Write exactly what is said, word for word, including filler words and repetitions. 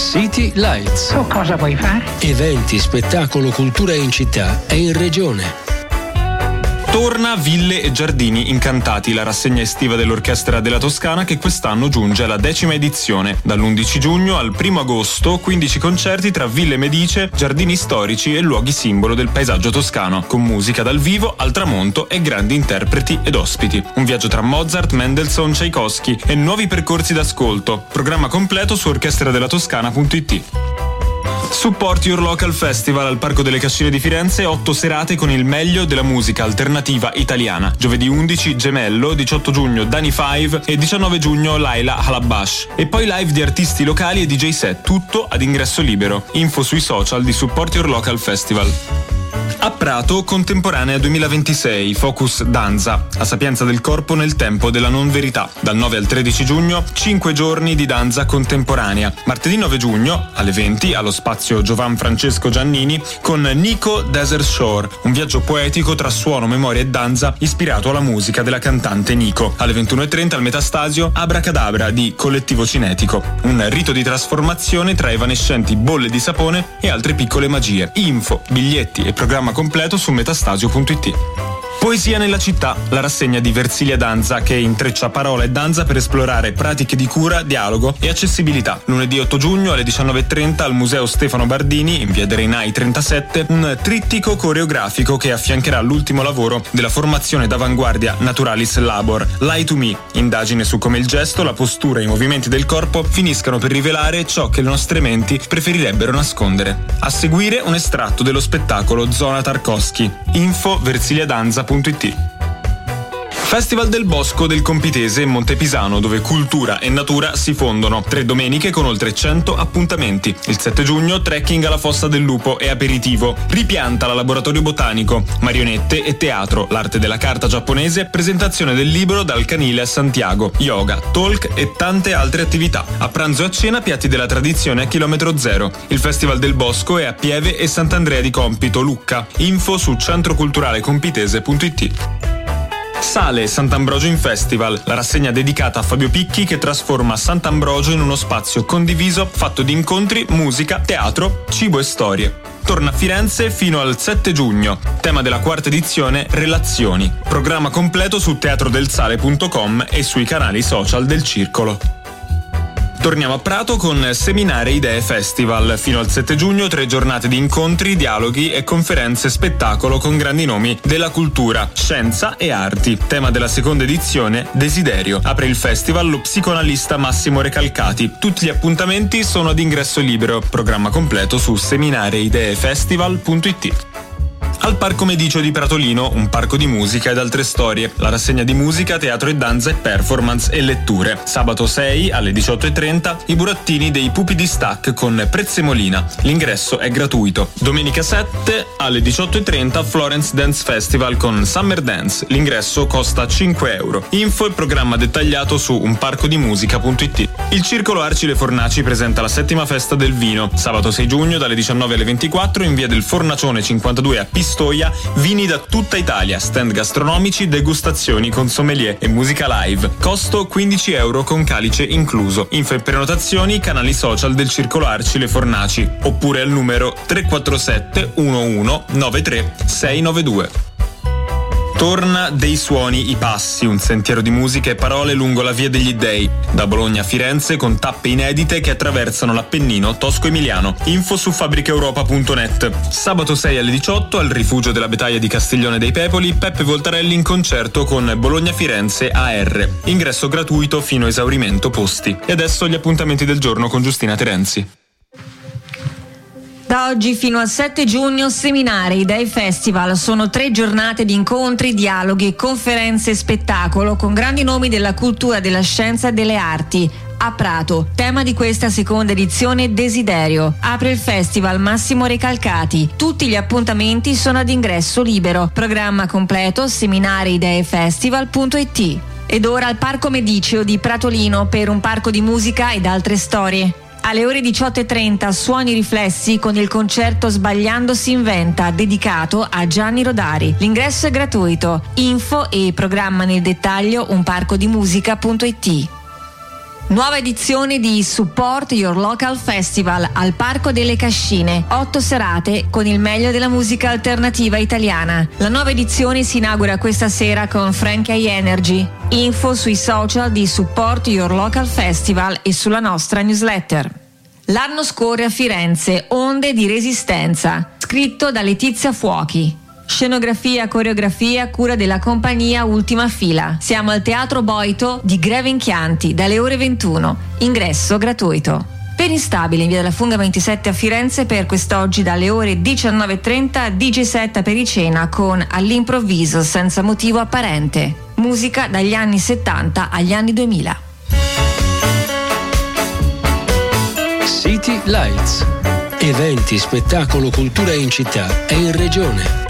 City Lights. Tu cosa vuoi fare? Eventi, spettacolo, cultura in città e in regione. Torna Ville e Giardini Incantati, la rassegna estiva dell'Orchestra della Toscana che quest'anno giunge alla decima edizione. Dall'undici giugno al primo agosto, quindici concerti tra ville medicee, giardini storici e luoghi simbolo del paesaggio toscano, con musica dal vivo, al tramonto e grandi interpreti ed ospiti. Un viaggio tra Mozart, Mendelssohn, Tchaikovsky e nuovi percorsi d'ascolto. Programma completo su orchestra della toscana punto it. Support Your Local Festival al Parco delle Cascine di Firenze, otto serate con il meglio della musica alternativa italiana. Giovedì undici Gemello, diciotto giugno Dani Five e diciannove giugno Laila Halabash. E poi live di artisti locali e D J set, tutto ad ingresso libero. Info sui social di Support Your Local Festival. A Prato, Contemporanea duemilaventisei, Focus Danza, la sapienza del corpo nel tempo della non verità. Dal nove al tredici giugno, cinque giorni di danza contemporanea. Martedì nove giugno, alle venti, allo spazio Giovan Francesco Giannini, con Nico Desert Shore, un viaggio poetico tra suono, memoria e danza ispirato alla musica della cantante Nico. Alle ventuno e trenta al Metastasio, Abracadabra di Collettivo Cinetico, un rito di trasformazione tra evanescenti bolle di sapone e altre piccole magie. Info, biglietti e programma completo su metastasio punto it. Poesia nella città, la rassegna di Versilia Danza che intreccia parola e danza per esplorare pratiche di cura, dialogo e accessibilità. Lunedì otto giugno alle diciannove e trenta al Museo Stefano Bardini, in via dei Reinai trentasette, un trittico coreografico che affiancherà l'ultimo lavoro della formazione d'avanguardia Naturalis Labor, Lie to Me, indagine su come il gesto, la postura e i movimenti del corpo finiscano per rivelare ciò che le nostre menti preferirebbero nascondere. A seguire un estratto dello spettacolo Zona Tarkovsky. Info versiliadanza punto it. Festival del Bosco del Compitese in Montepisano, dove cultura e natura si fondono. Tre domeniche con oltre cento appuntamenti. Il sette giugno trekking alla Fossa del Lupo e aperitivo. Ripianta la laboratorio botanico. Marionette e teatro. L'arte della carta giapponese. Presentazione del libro Dal Canile a Santiago. Yoga, talk e tante altre attività. A pranzo e a cena piatti della tradizione a chilometro zero. Il Festival del Bosco è a Pieve e Sant'Andrea di Compito, Lucca. Info su centroculturalecompitese punto it. Sale Sant'Ambrogio in Festival, la rassegna dedicata a Fabio Picchi che trasforma Sant'Ambrogio in uno spazio condiviso fatto di incontri, musica, teatro, cibo e storie. Torna a Firenze fino al sette giugno. Tema della quarta edizione, relazioni. Programma completo su teatrodelsale punto com e sui canali social del Circolo. Torniamo a Prato con Seminare Idee Festival. Fino al sette giugno tre giornate di incontri, dialoghi e conferenze spettacolo con grandi nomi della cultura, scienza e arti. Tema della seconda edizione, desiderio. Apre il festival lo psicoanalista Massimo Recalcati. Tutti gli appuntamenti sono ad ingresso libero. Programma completo su seminare idee festival punto it. Al Parco Medicio di Pratolino, un parco di musica ed altre storie. La rassegna di musica, teatro e danza e performance e letture. Sabato sei alle diciotto e trenta i burattini dei Pupi di Stack con Prezzemolina. L'ingresso è gratuito. Domenica sette alle diciotto e trenta Florence Dance Festival con Summer Dance. L'ingresso costa cinque euro. Info e programma dettagliato su unparcodimusica punto it. Il Circolo Arcile Fornaci presenta la settima festa del vino. Sabato sei giugno dalle diciannove alle ventiquattro in via del Fornacione cinquantadue a Pistoia. Vini da tutta Italia, stand gastronomici, degustazioni con sommelier e musica live. Costo quindici euro con calice incluso. Info e prenotazioni canali social del Circolo Arcile Fornaci oppure al numero tre quattro sette uno uno nove tre sei nove due. Torna Dei Suoni i Passi, un sentiero di musica e parole lungo la Via degli Dei, da Bologna a Firenze con tappe inedite che attraversano l'Appennino tosco-emiliano. Info su fabbrica europa punto net. Sabato sei alle diciotto al Rifugio della Battaglia di Castiglione dei Pepoli, Peppe Voltarelli in concerto con Bologna-Firenze A R. Ingresso gratuito fino a esaurimento posti. E adesso gli appuntamenti del giorno con Giustina Terenzi. Da oggi fino al sette giugno Seminare Idee Festival sono tre giornate di incontri, dialoghi, conferenze e spettacolo con grandi nomi della cultura, della scienza e delle arti. A Prato, tema di questa seconda edizione desiderio. Apre il festival Massimo Recalcati. Tutti gli appuntamenti sono ad ingresso libero. Programma completo seminare idee festival punto it. Ed ora al Parco Mediceo di Pratolino per un parco di musica ed altre storie. Alle ore diciotto e trenta Suoni Riflessi con il concerto Sbagliando si inventa dedicato a Gianni Rodari. L'ingresso è gratuito. Info e programma nel dettaglio unparcodimusica punto it. Nuova edizione di Support Your Local Festival al Parco delle Cascine. Otto serate con il meglio della musica alternativa italiana. La nuova edizione si inaugura questa sera con Frankie Energy. Info sui social di Support Your Local Festival e sulla nostra newsletter. L'anno scorre a Firenze, Onde di Resistenza. Scritto da Letizia Fuochi. Scenografia, coreografia, cura della compagnia Ultima Fila. Siamo al Teatro Boito di Greve in Chianti dalle ore ventuno. Ingresso gratuito. Per Instabile in via della Funga ventisette a Firenze per quest'oggi dalle ore diciannove e trenta D J set a Pericena con All'improvviso senza motivo apparente. Musica dagli anni settanta agli anni duemila. City Lights. Eventi, spettacolo, cultura in città e in regione.